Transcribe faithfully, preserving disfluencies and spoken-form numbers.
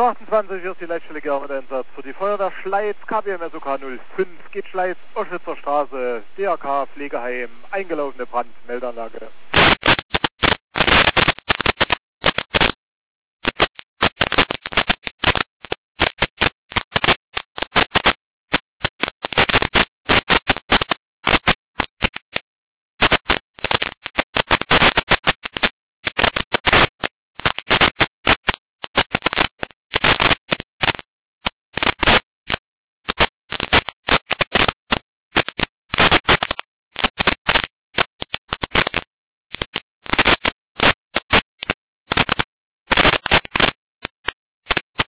achtundzwanzig ist die Leitstelle mit Einsatz für die Feuerwehr Schleiz, K B M S O K null fünf, geht Schleiz, Oschwitzer Straße, D R K, Pflegeheim, eingelaufene Brandmeldeanlage.